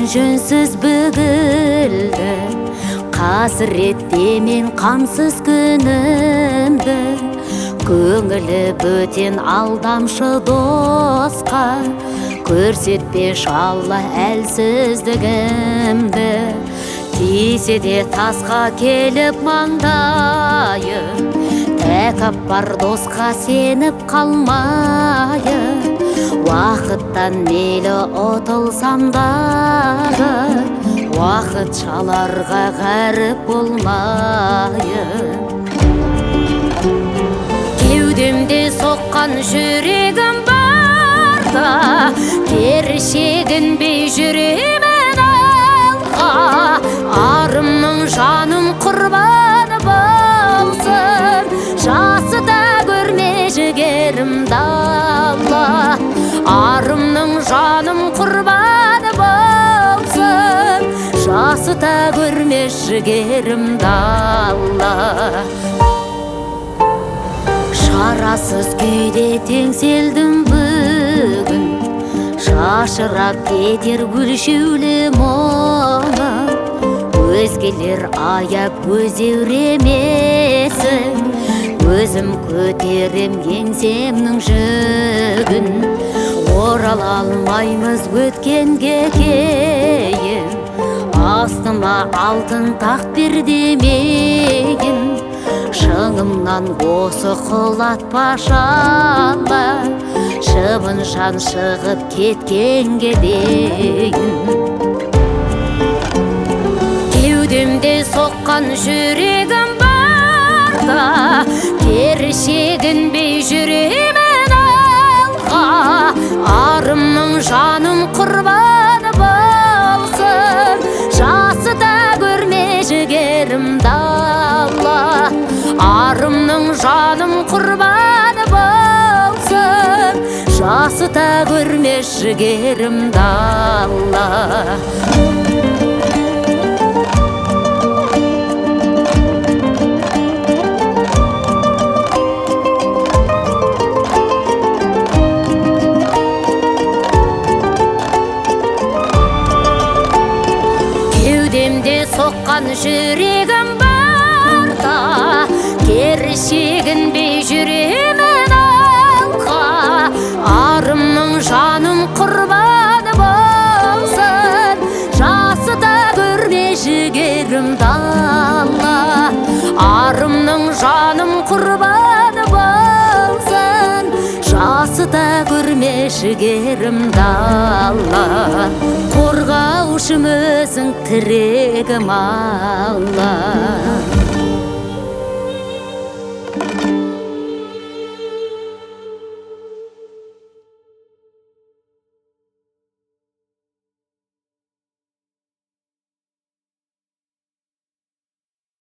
жөнсіз бүгілді, қасіретте мен қамсыз күнімді. Көңілі бөтен алдамшы досқа, көрсетпеш Алла әлсіздігімді. Тисе де тасқа келіп маңдайы, тәкаппар досқа сеніп қалмайы. Уақыттан мейлі ұтылсам дағы, уақытшаларға ғаріп болмайын. Кеудемде соққан жүрегім барда, кері шегінбей жүремін алға. Арымның жаным құрбаны болсын, жасы да көрме жігерімді Алла. Арымның жаным құрбаны болсын, жасы да көрме жігерімді Алла. Шарасыз күйде теңселдім бүгін, шашырап кетер гүлшеулі мұңы. Өзгелер аяп көз евремесін, өзім көтерем еңсемнің жүгін. Орала алмаймыз өткенге кейін, астыма алтын тақ бер демейін. Шыңымнан осы құлатпашы Алла, шыбын жан шығып кеткенге дейін. Кеудемде соққан жүрегім барда, кері шегінбей жүремін алға. Арымның жаным құрбаны болсын, жасы да көрме жігерімді Алла. Арымның жаным құрбаны болсын, жасы да көрме жігерімді Алла. Кеудемде соққан жүрегім барда, кері шегінбей жүремін алға. Арымның жаным құрбаны болсын, жасы да көрме жігерімді Алла. Арымның жаным құрбаны болсын, жасы да көрме жігерімді Алла. Қорғаушым өзің тірегім Алла.